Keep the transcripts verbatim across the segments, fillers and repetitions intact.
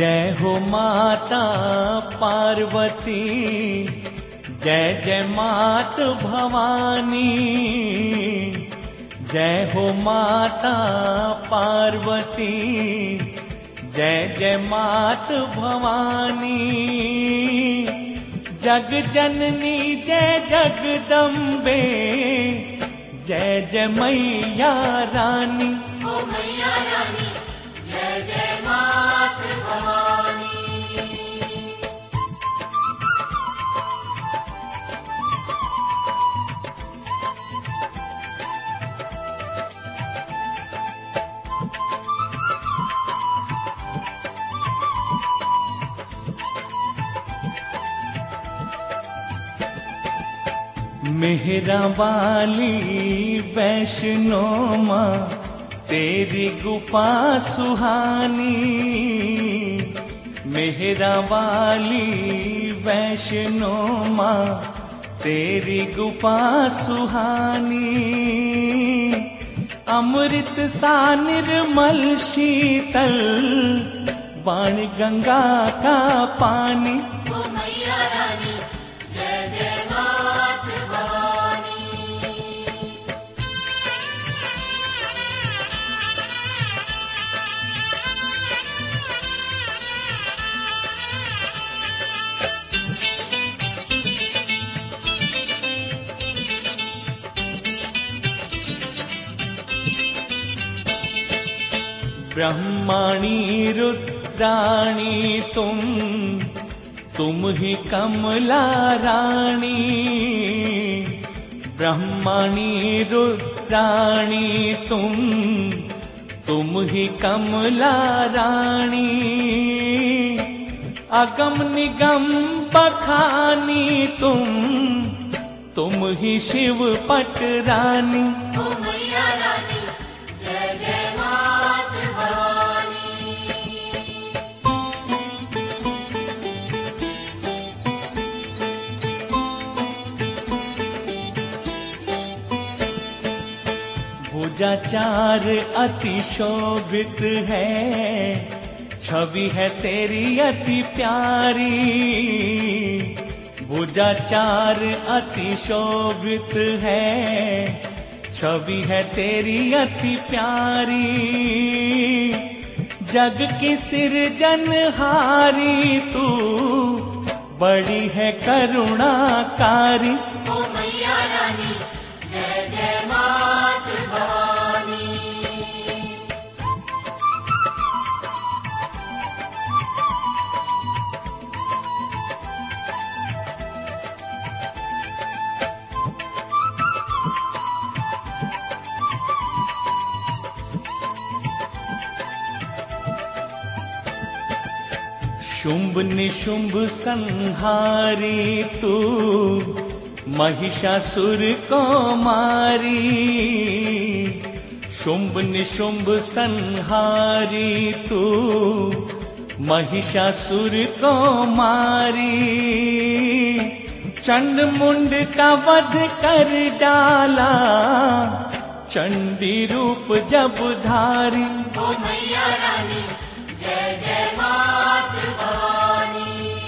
जय हो माता पार्वती, जय जय मात भवानी। जय हो माता पार्वती, जय जय मात भवानी। जग जननी जय जगदम्बे, जय जय मैया रानी। ओ मैया रानी, जय जय मात भवानी। मेहरा वाली वैष्णो माँ, तेरी गुफा सुहानी। मेहरा वाली वैष्णो माँ, तेरी गुफा सुहानी। अमृत सा निर्मल शीतल, वाणी गंगा का पानी। ओ मैया रानी, जय जय मात भवानी। ब्रह्माणी रुद्राणी तुम, तुम ही कमला रानी। ब्रह्माणी रुद्राणी तुम, तुम ही कमला रानी। अगम निगम बखानी तुम, तुम ही शिव पट रानी। ओ मैया रानी, जय जय मात भवानी। भुजा चार अति शोभित है, छवि है तेरी अति प्यारी। भुजा चार अति शोभित है, छवि है तेरी अति प्यारी। जग की सिरजनहारी तू, बड़ी है करुणाकारी। ओ मैया रानी, जय जय मात भवानी। शुंभ निशुंभ संहारी तू, महिषासुर को मारी। शुंभ निशुंभ संहारी तू, महिषासुर को मारी। चंड मुंड का वध कर डाला, चंडी रूप जब धारी। ओ मैया रानी, जय जय मात भवानी।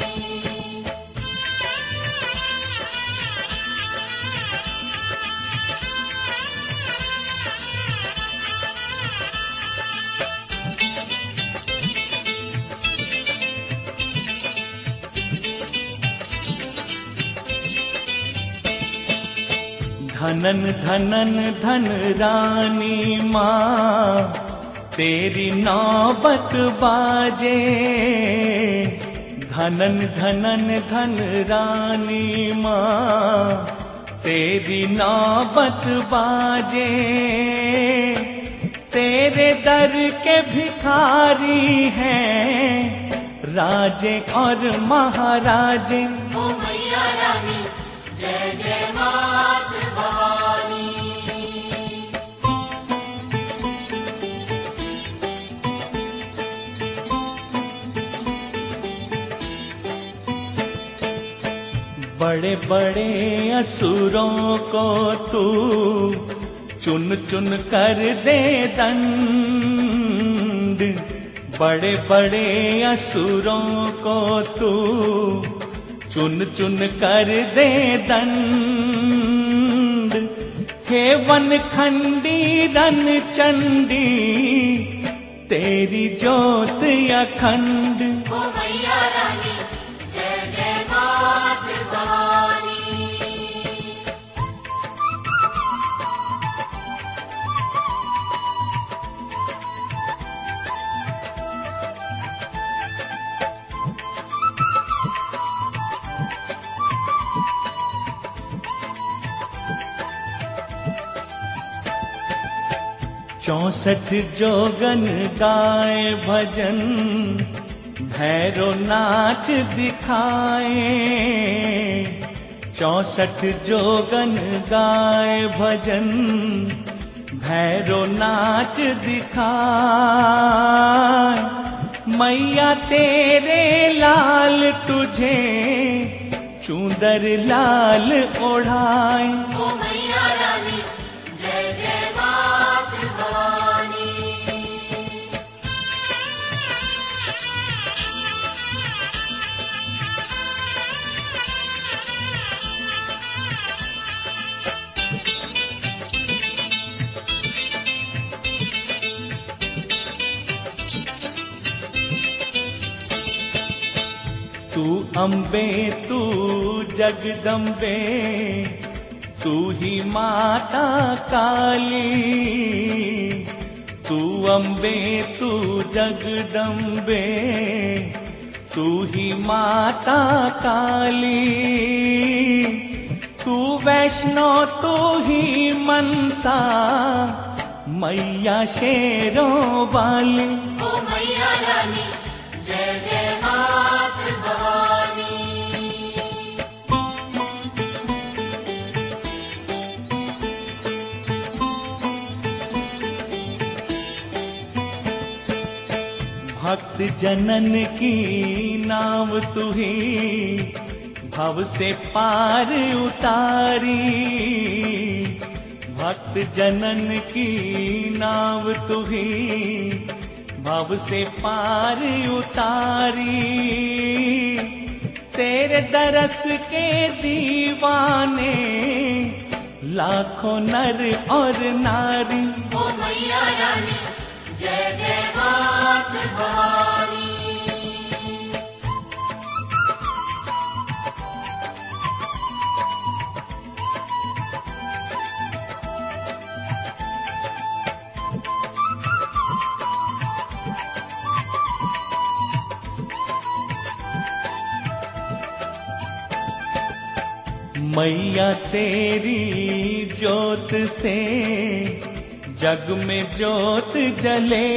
धनन धनन धन रानी माँ, तेरी नौबत बाजे। धनन धनन धन रानी माँ, तेरी नौबत बाजे। तेरे दर के भिखारी हैं, राजे और महाराजे। ओ मैया रानी, जय जय मात भवानी। बड़े बड़े असुरों को तू, चुन चुन कर दे दंड। बड़े बड़े असुरों को तू चुन चुन कर दे दंड। हे वन खंडी रन चंडी तेरी ज्योत अखंड। ओ मैया रानी जय जय मात भवानी। चौसठ जोगन गाए भजन भैरो नाच दिखाए। चौसठ जोगन गाए भजन भैरो नाच दिखाए। मैया तेरे लाल तुझे चूंदर लाल ओढ़ाए। ओ मैया रानी जय जय मात भवानी। तू अम्बे तू जगदम्बे तू ही माता काली। तू अम्बे तू जगदम्बे तू ही माता काली। तू वैष्णो तू ही मनसा मैया शेरों वाली। ओ मैया रानी जय जय मात भवानी। भक्त जनन की नाव तू ही भव से पार उतारी। भक्त जनन की नाव तू ही भव से पार उतारी। तेरे दरस के दीवाने लाखों नर और नारी। ओ मैया रानी जय जय मात भवानी। मैया तेरी ज्योत से जग में ज्योत जले।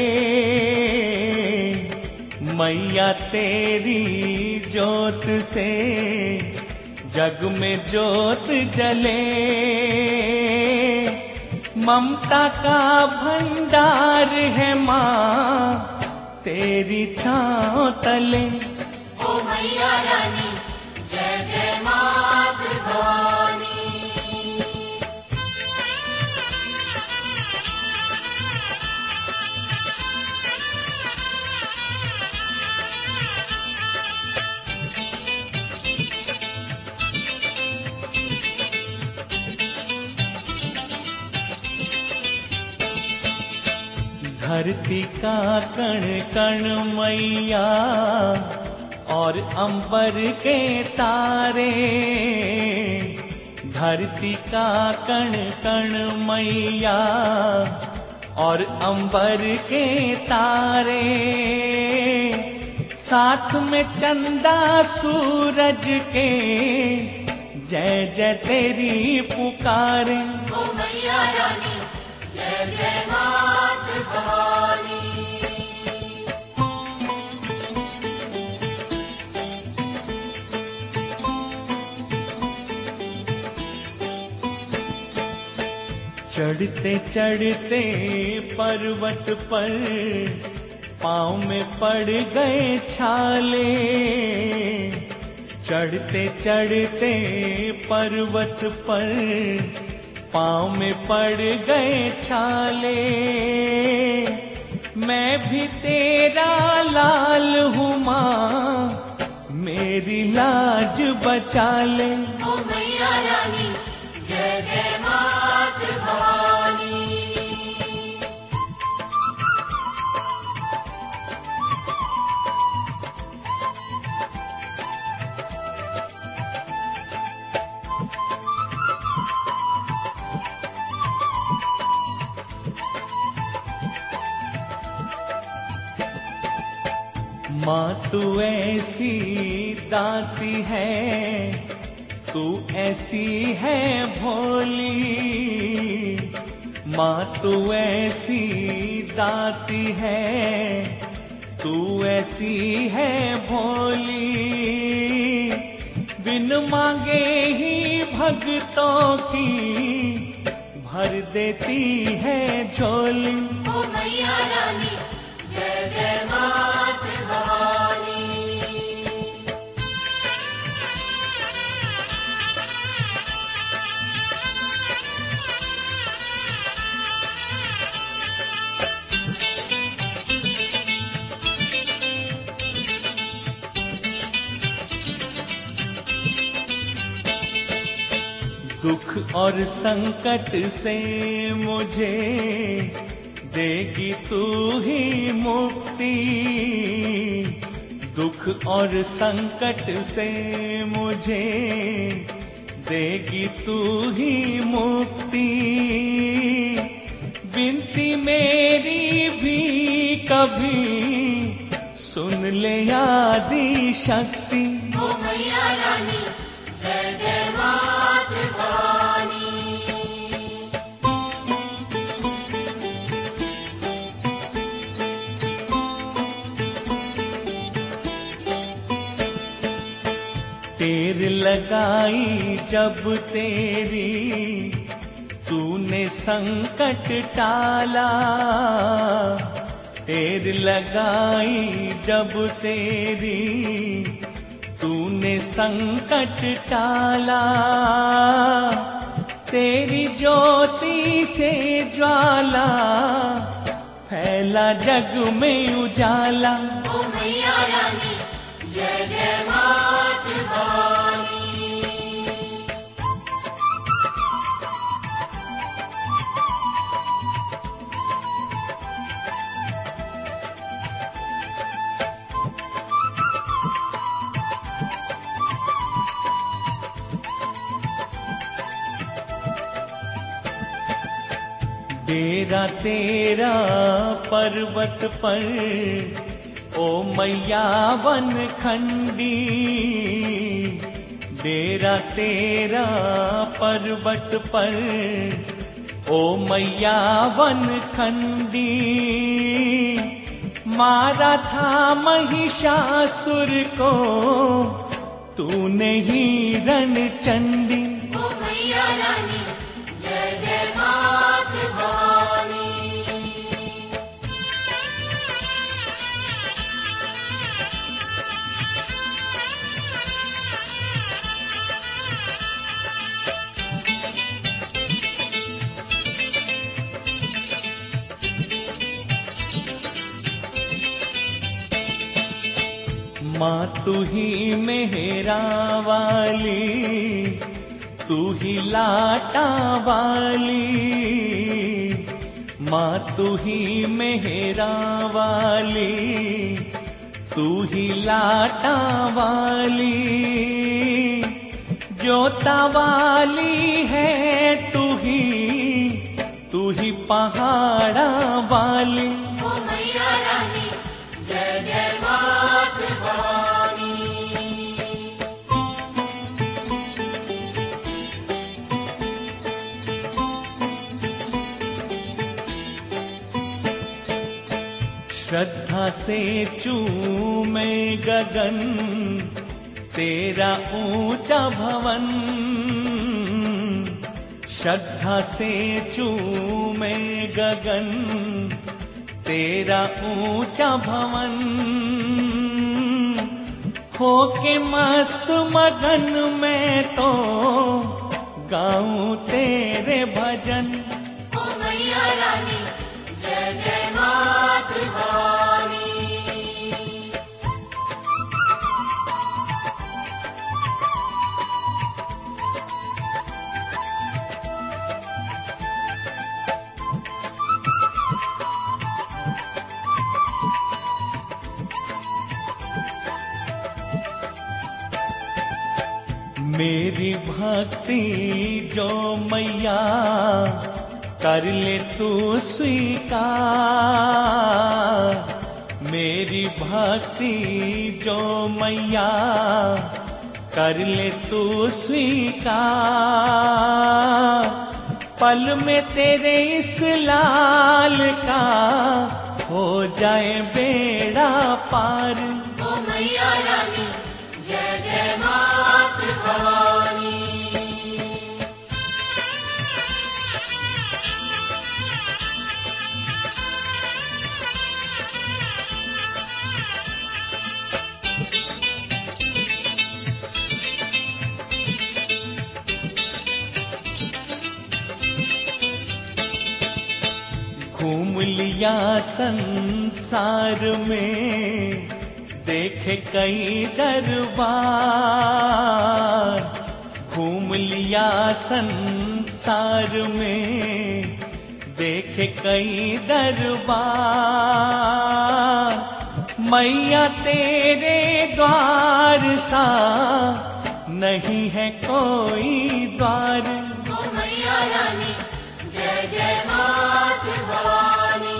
मैया तेरी ज्योत से जग में ज्योत जले। ममता का भंडार है माँ तेरी छाँव तले। ओ मैया रानी जय जय मात भवानी। धरती का कण कण मैया और अंबर के तारे। धरती का कण कण मैया और अंबर के तारे। साथ में चंदा सूरज के जय जय तेरी पुकारे। ओ मैया रानी जय जय मात भवानी। चढ़ते चढ़ते पर्वत पर पाँव में पड़ गए छाले। चढ़ते चढ़ते पर्वत पर पाँव में पड़ गए छाले। मैं भी तेरा लाल हूँ माँ, मेरी लाज बचा ले। ओ मैया रानी जय जय मात भवानी। माँ तू ऐसी दाती है, तू ऐसी है भोली। माँ तू ऐसी दाती है, तू ऐसी है भोली। बिन मांगे ही भक्तों की भर देती है झोली। ओ मैया रानी जय जय मात भवानी। दुख और संकट से मुझे देगी तू ही मुक्ति। दुख और संकट से मुझे देगी तू ही मुक्ति। विनती मेरी भी कभी सुन ले आदि शक्ति। ओ मैया रानी जय जय मात भवानी। टेर लगाई जब तेरी, तूने संकट टाला। टेर लगाई जब तेरी, तूने संकट टाला। तेरी ज्योति से ज्वाला फैला जग में उजाला। ओ मैया रानी जय जय मात भवानी। डेरा तेरा पर्वत पर, ओ मैया वन खंडी। डेरा तेरा पर्वत पर, ओ मैया वन खंडी। मारा था महिषासुर को तूने ही रणचंडी। ओ मैया रानी जय जय मात भवानी। माँ तू ही मेहरा वाली, तू ही लाटा वाली। माँ तू ही मेहरा वाली, तू ही लाटा वाली। जोता वाली है तू ही, तू ही पहाड़ा वाली। ओ मैया रानी जय जय मात भवानी। श्रद्धा से चूमे गगन तेरा ऊंचा भवन। श्रद्धा से चूमे गगन तेरा ऊंचा भवन। होके मस्त मगन में तो गाऊं तेरे भजन। ओ मैया रानी जय जय मात भवानी। मेरी भक्ति जो मैया कर ले तू स्वीकार, मेरी भक्ति जो मैया कर ले तू स्वीकार, पल में तेरे इस लाल का हो जाए बेड़ा पार। ओ मैया रानी जय जय मात भवानी। घूम लिया संसार में देखे कई दरबार, घूम लिया संसार में देखे कई दरबार, मैया तेरे द्वार सा नहीं है कोई द्वार। ओ मैया रानी जय जय मात भवानी।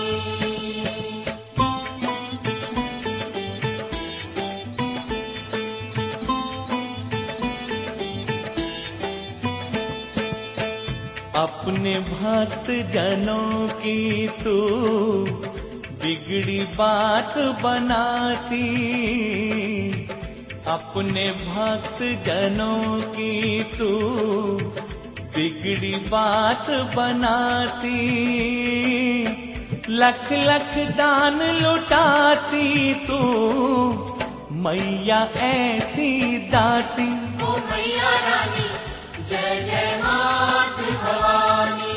अपने भक्त जनों की तू बिगड़ी बात बनाती, अपने भक्त जनों की तू बिगड़ी बात बनाती, लख लख दान लुटाती तू मैया ऐसी दाती। ओ मैया रानी जय जय मात भवानी।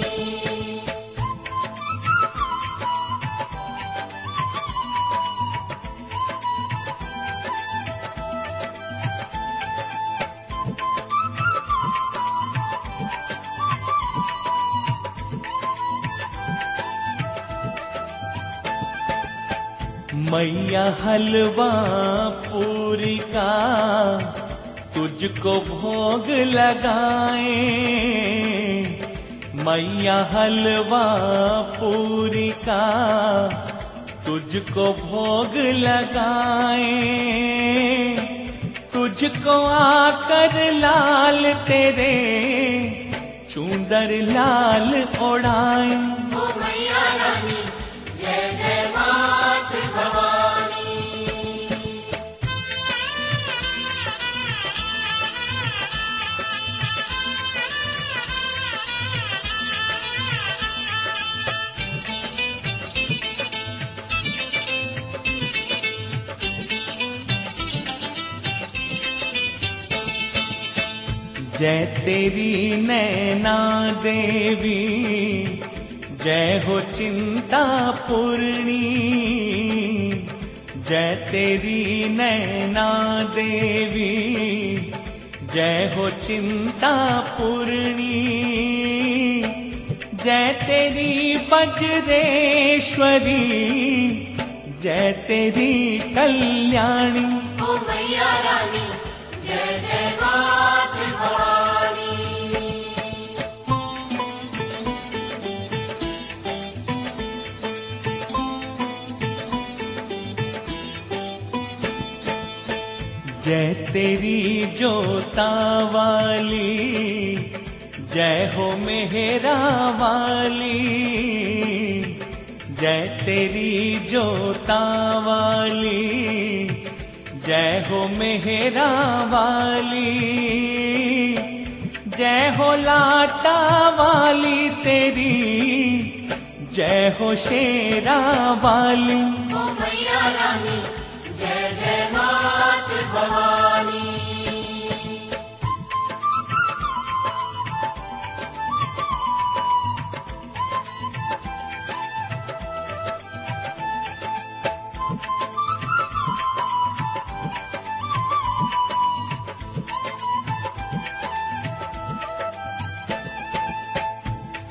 मैया हलवा पूरी का तुझको भोग लगाए, मैया हलवा पूरी का तुझको भोग लगाए, तुझको आकर लाल तेरे चूंदर लाल ओढ़ाए। ओ मैया रानी जय जय मात भवानी। जय तेरी नैना देवी, जय हो चिंता पूर्णी, जय तेरी नैना देवी, जय हो चिंता पूर्णी, जय तेरी वज्रेश्वरी, जय तेरी कल्याणी। ओ मैया रानी जय जय मात भवानी। जय तेरी जोता वाली, जय हो मेहरा वाली, जय तेरी जोता वाली, जय हो मेहरा वाली, जय हो लाटा वाली तेरी, जय हो शेरा वाली। ओ मैया रानी जय जय मात भवानी।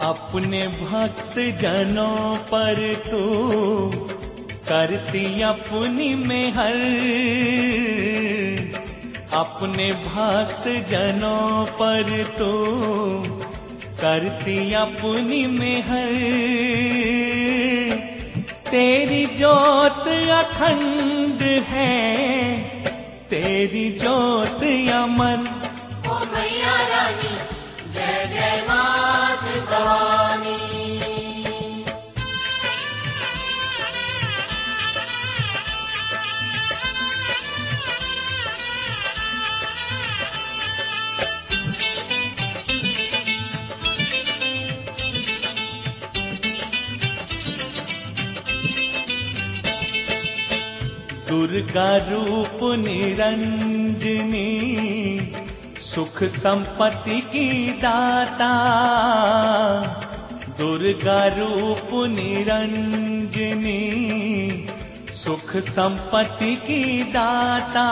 अपने भक्त जनों पर तू करती अपनी मेहर, अपने भक्त जनों पर तू करती अपनी मेहर। तेरी ज्योत अखंड है, तेरी ज्योत अमर। ओ मैया रानी जय जय मात भवानी। दुर्गा रूप निरंजनी, सुख संपत्ति की दाता। दुर्गा रूप निरंजनी, सुख संपत्ति की दाता।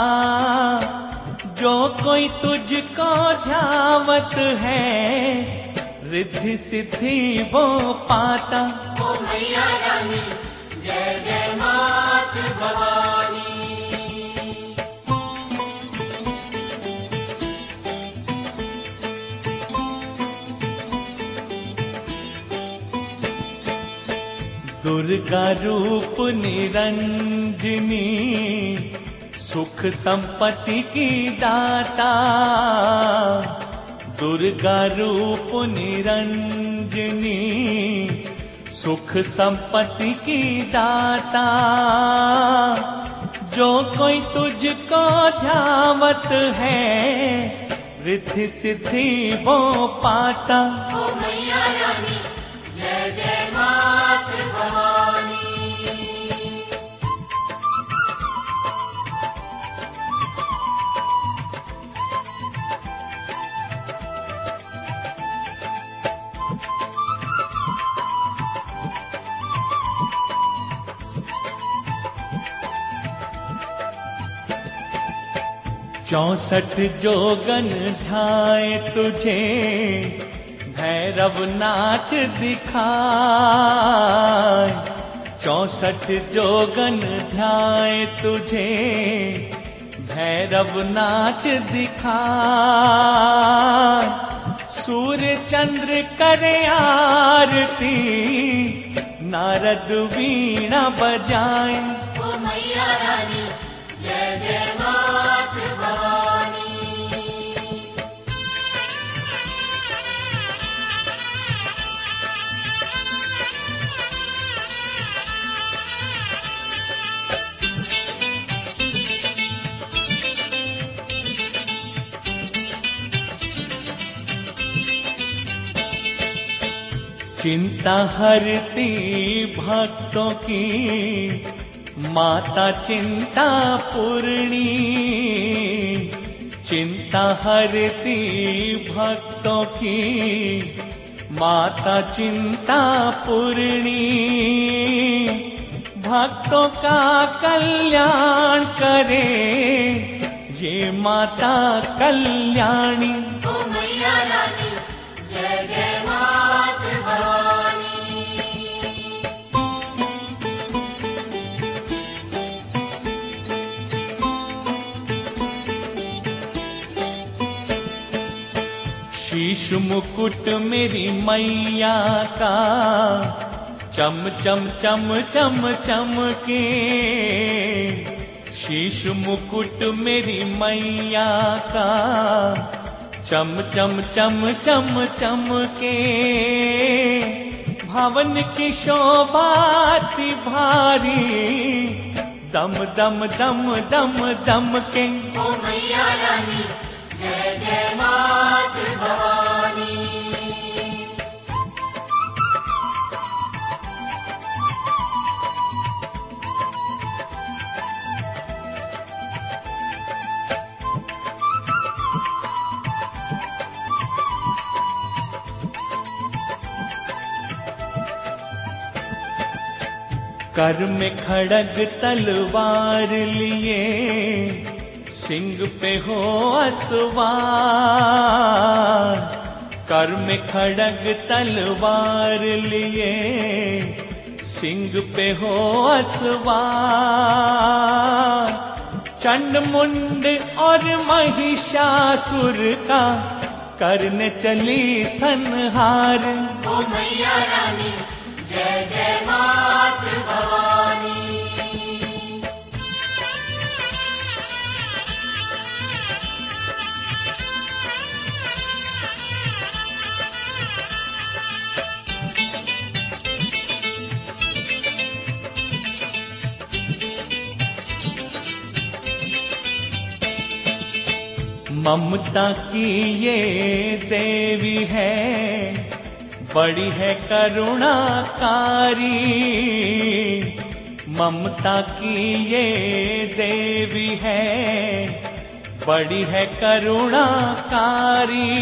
जो कोई तुझको ध्यावत है, रिद्धि सिद्धि वो पाता। ओ मैया रानी जय जय मात भवानी। दुर्गा रूप निरंजनी, सुख संपत्ति की दाता। दुर्गा रूप निरंजनी, सुख संपत्ति की दाता। जो कोई तुझको ध्यावत है, रिद्धि सिद्धि वो पाता। ओ मैया रानी जय जय मात भवानी। चौसठ जोगन ढाए तुझे, भैरव नाच दिखाए। चौसठ जोगन ध्याए तुझे, भैरव नाच दिखाए। सूर्य चंद्र करे आरती, नारद वीणा बजाए। ओ मैया रानी जय जय मात भवानी। चिंता हरती भक्तों की, माता चिंता पूर्णी। चिंता हरती भक्तों की, माता चिंता पूर्णी। भक्तों का कल्याण करे, ये माता कल्याणी। ओ मैया रानी जय जय मात भवानी। शीश मुकुट मेरी मैया का, चम चम चम चम चम के। शीश मुकुट मेरी मैया का, चम चम चम चम चम के। भवन की शोभा थी भारी, दम दम दम दम दम के। ओ मैया रानी जय जय मात भवानी। कर में खड़ग तलवार लिए, सिंह पे हो असवार। कर में खड़ग तलवार लिए, सिंह पे हो असवार। चंड मुंड और महिषासुर का करने चली संहार। ओ मैया रानी जय जय मात भवानी। ममता की ये देवी है, बड़ी है करुणाकारी। ममता की ये देवी है, बड़ी है करुणाकारी।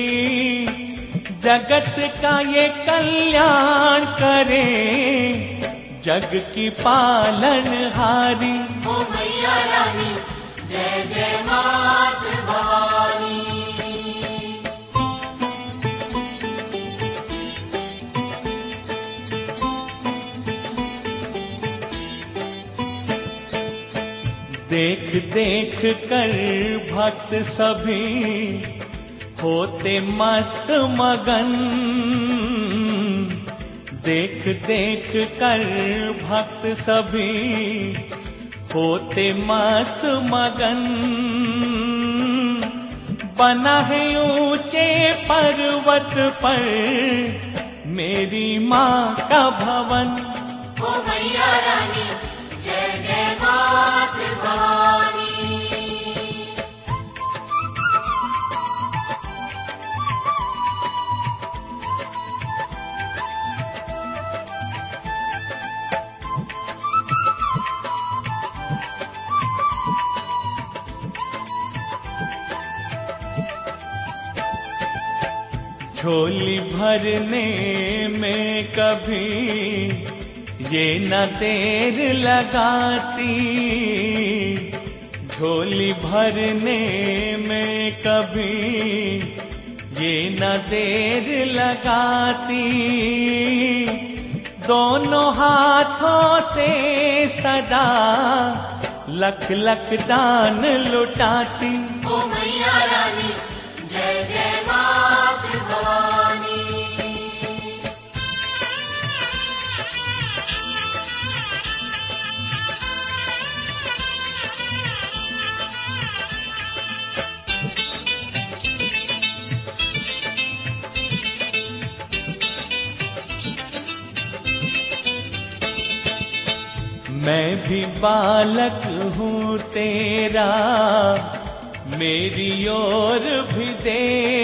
जगत का ये कल्याण करे, जग की पालनहारी। ओ मैया रानी जय जय मात भवानी। देख देख कर भक्त सभी होते मस्त मगन। देख देख कर भक्त सभी होते मस्त मगन। बना है ऊंचे पर्वत पर मेरी माँ का भवन। ओ मैया रानी जय जय मात भवानी। झोली भरने में कभी ये न देर लगाती। झोली भरने में कभी ये न देर लगाती। दोनों हाथों से सदा लख लख दान लुटाती। ओ मैया रानी जय जय मात भवानी। मैं भी बालक हूँ तेरा, मेरी ओर भी दे।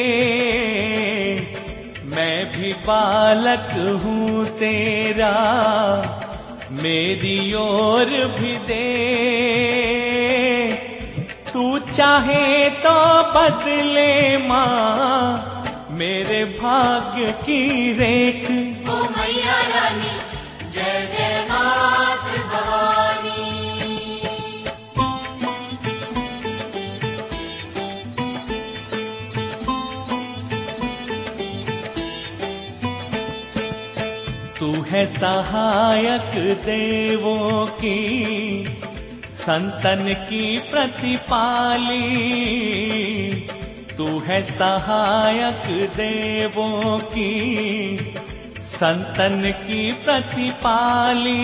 मैं भी बालक हूँ तेरा, मेरी ओर भी दे। तू चाहे तो बदले माँ मेरे भाग्य की रेख। ओ मैया रानी जय जय मात भवानी। तू है सहायक देवों की, संतन की प्रतिपाली। तू है सहायक देवों की, संतन की प्रतिपाली।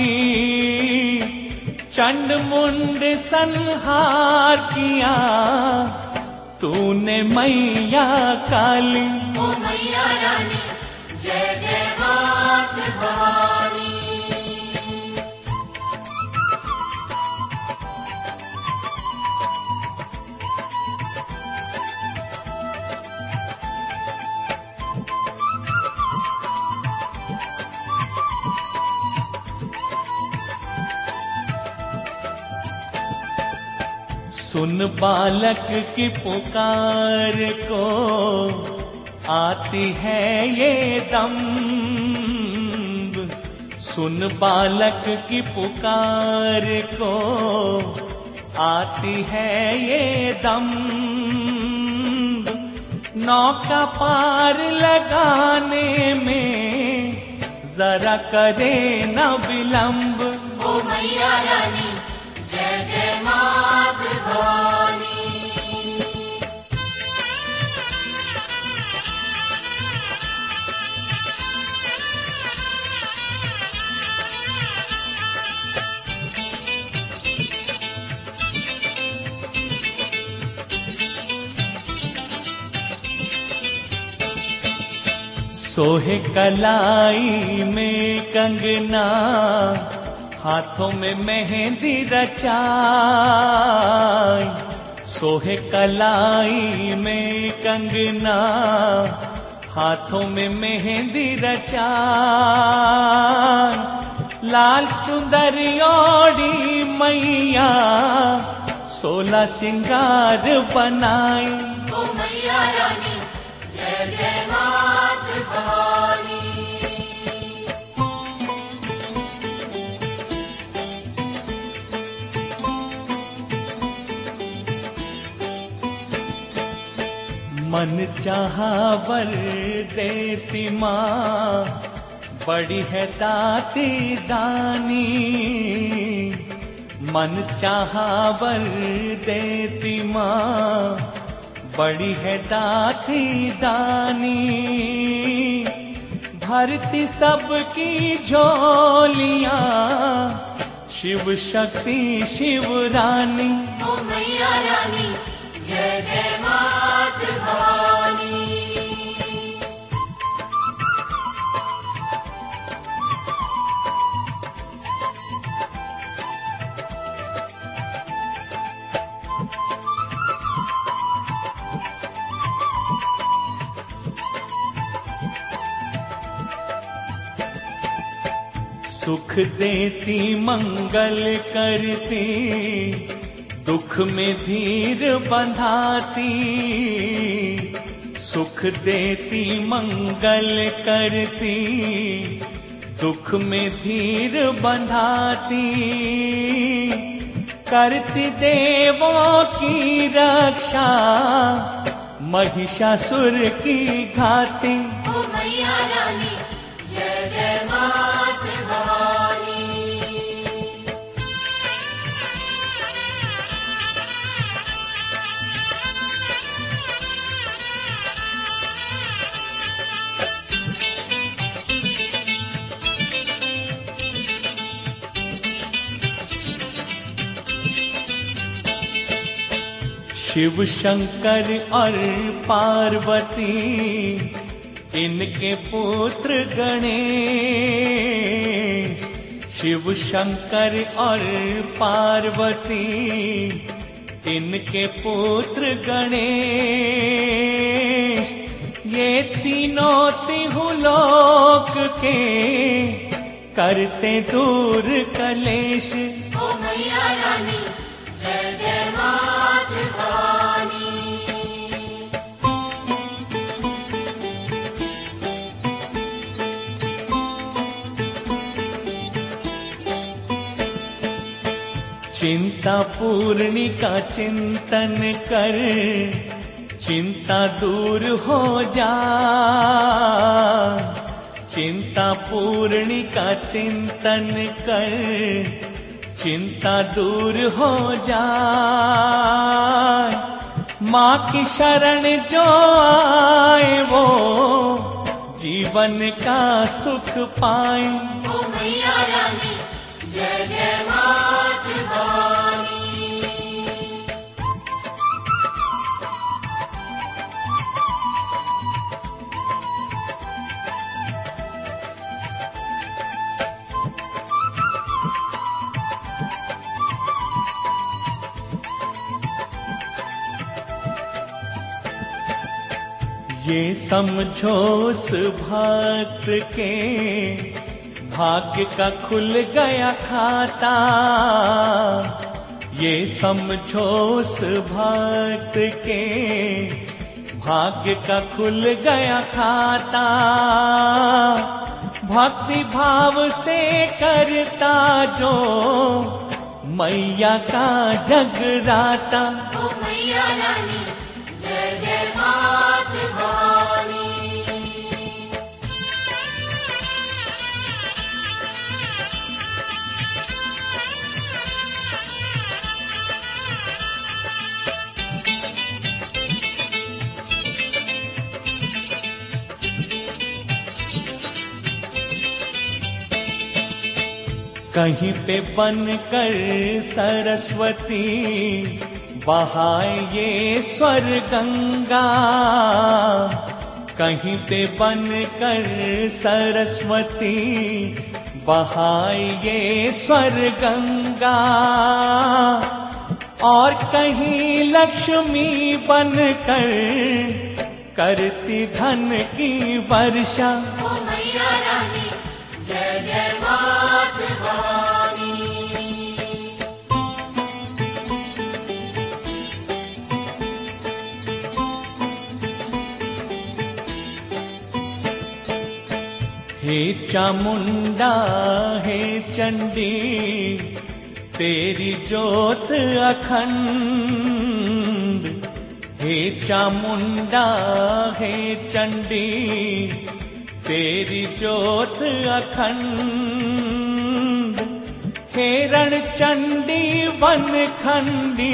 चंड मुंड संहार किया तूने मैया काली। ओ मैया रानी जय जय मात भवानी। सुन बालक की पुकार को, आती है ये दम्भ। सुन बालक की पुकार को, आती है ये दम्भ। नौका पार लगाने में जरा करे न विलंब। ओ मैया रानी जय जय मात भवानी। सोहे कलाई में कंगना, हाथों में मेहंदी रचाई। सोहे कलाई में कंगना, हाथों में मेहंदी रचाई। लाल चुंदर ओढ़ी मैया, सोलह श्रृंगार बनाई। ओ मैया रानी जय जय मात भवानी। मन चाहा वर देती माँ, बड़ी है दाती दानी। मन चाहा वर देती माँ, बड़ी है दाती दानी। भरती सबकी झोलियाँ, शिव शक्ति शिव रानी। ओ मैया रानी जय जय मात भवानी। सुख देती मंगल करती, दुख में धीर बंधाती। सुख देती मंगल करती, दुख में धीर बंधाती। करती देवों की रक्षा, महिषासुर की घाती। ओ मैया रानी जय जय मात भवानी। शिव शंकर और पार्वती, इनके पुत्र गणेश। शिव शंकर और पार्वती, इनके पुत्र गणेश। ये तीनों तिहुलोक के, करते दूर कलेश। ओ मैया रानी जय जय मात भवानी। चिंता पूर्णी का चिंतन कर, चिंता दूर हो जा। चिंता पूर्णी का चिंतन कर, चिंता दूर हो जा। माँ की शरण जो आए वो, जीवन का सुख पाए। ओ मैया रानी जय जय मात भवानी। ये समझो उस भक्त के, भाग्य का खुल गया खाता। ये समझो उस भक्त के, भाग्य का खुल गया खाता। भक्ति भाव से करता जो, मैया का जगराता। ओ मैया रानी जय जय मात कहीं पे बनकर सरस्वती बहाए ये स्वर गंगा, कहीं पे बनकर सरस्वती बहाए ये स्वर गंगा, और कहीं लक्ष्मी बनकर करती धन की वर्षा। ओ मैया रानी जय जय मात भवानी। हे चामुंडा हे चंडी तेरी ज्योत अखंड, हे चामुंडा हे चंडी तेरी ज्योत अखंड, हे रण चंडी वन खंडी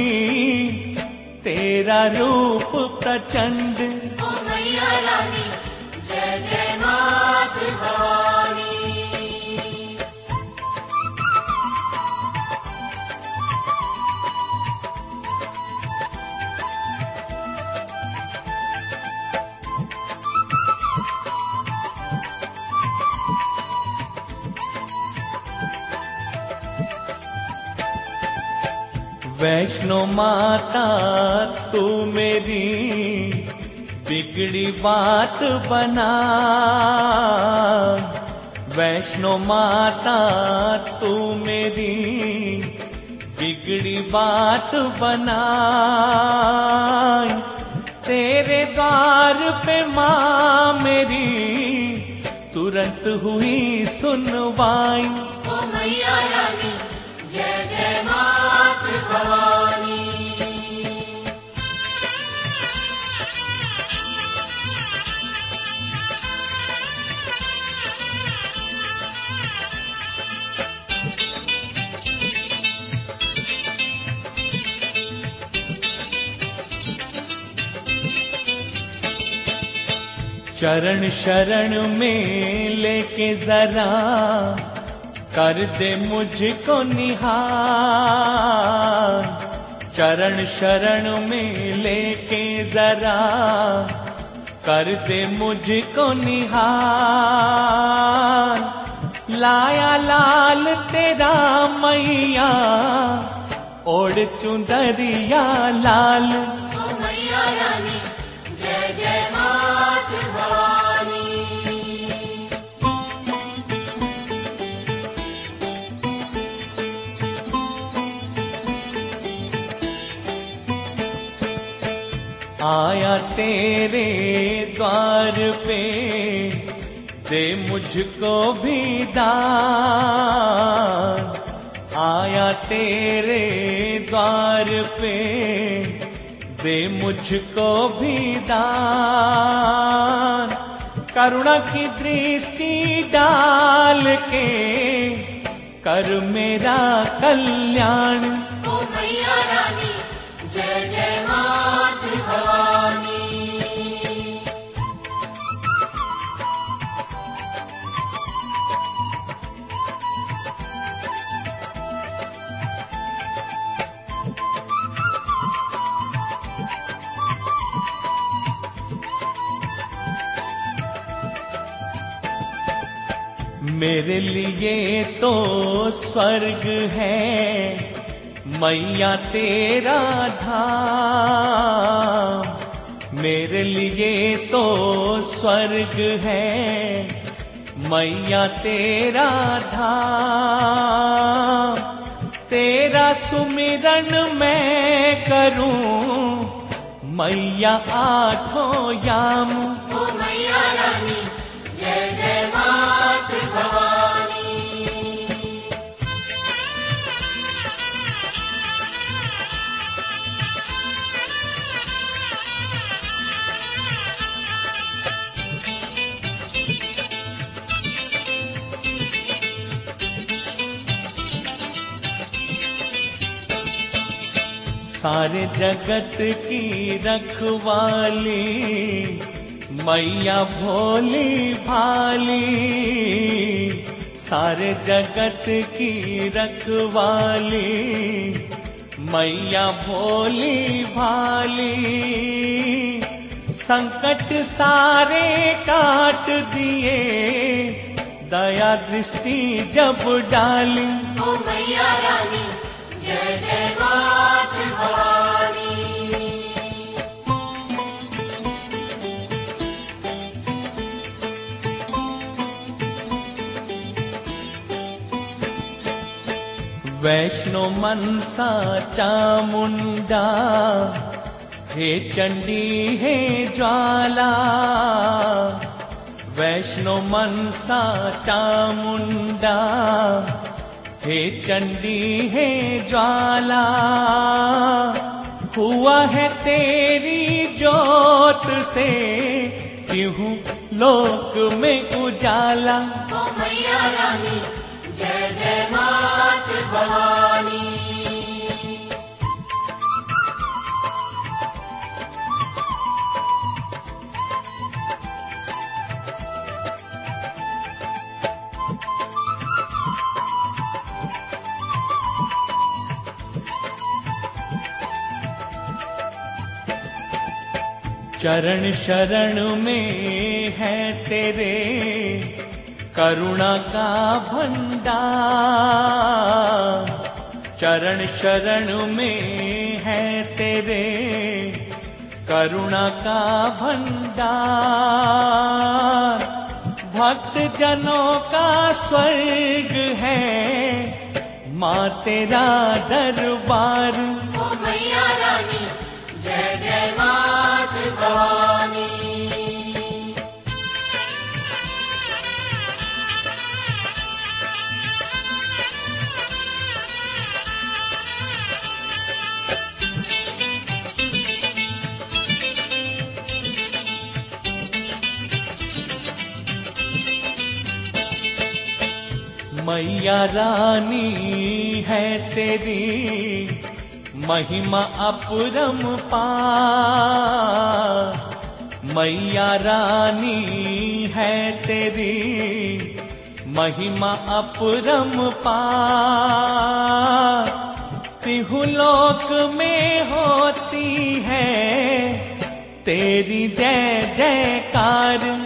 तेरा रूप प्रचंड। ओ मैया रानी जय जय मात भवानी। वैष्णो माता तू मेरी बिगड़ी बात बना, वैष्णो माता तू मेरी बिगड़ी बात बना, तेरे द्वार पे माँ मेरी तुरंत हुई सुनवाई। ओ मैया रानी जय जय मात भवानी। चरण शरण में लेके जरा कर दे मुझको निहार, चरण शरण में लेके जरा कर दे मुझको निहार, लाया लाल तेरा मैया ओढ़ चुंदरिया लाल। ओ मैया रानी जय जय मात भवानी। आया तेरे द्वार पे दे मुझको भी दान, आया तेरे द्वार पे दे मुझको भी दान, करुणा की दृष्टि डाल के कर मेरा कल्याण। ओ मैया रानी जय जय मात भवानी। मेरे लिए तो स्वर्ग है मैया तेरा धाम, मेरे लिए तो स्वर्ग है मैया तेरा धाम, तेरा सुमिरन मैं करूं मैया आठों याम। ओ मैया रानी जय जय मात भवानी। सारे जगत की रखवाली मैया भोली भाली, सारे जगत की रखवाली, मैया भोली भाली। संकट सारे काट दिए, दया दृष्टि जब डाली। ओ मैया रानी जय जय मात भवानी। वैष्णो मनसा चामुंडा, हे चंडी हे ज्वाला। वैष्णो मनसा चामुंडा, हे चंडी हे ज्वाला। हुआ है तेरी जोत से, क्यों लोक में उजाला। ओ मैया रानी जय जय मात भवानी। चरण शरण में है तेरे, करुणा का भंडार। चरण शरण में है तेरे, करुणा का भंडार। भक्त जनों का स्वर्ग है, माँ तेरा दरबार। ओ मैया रानी जय जय मात भवानी। मैया रानी है तेरी, महिमा अपरम पार। मैया रानी है तेरी, महिमा अपरम पार। तिहु लोक में होती है तेरी जय जयकार।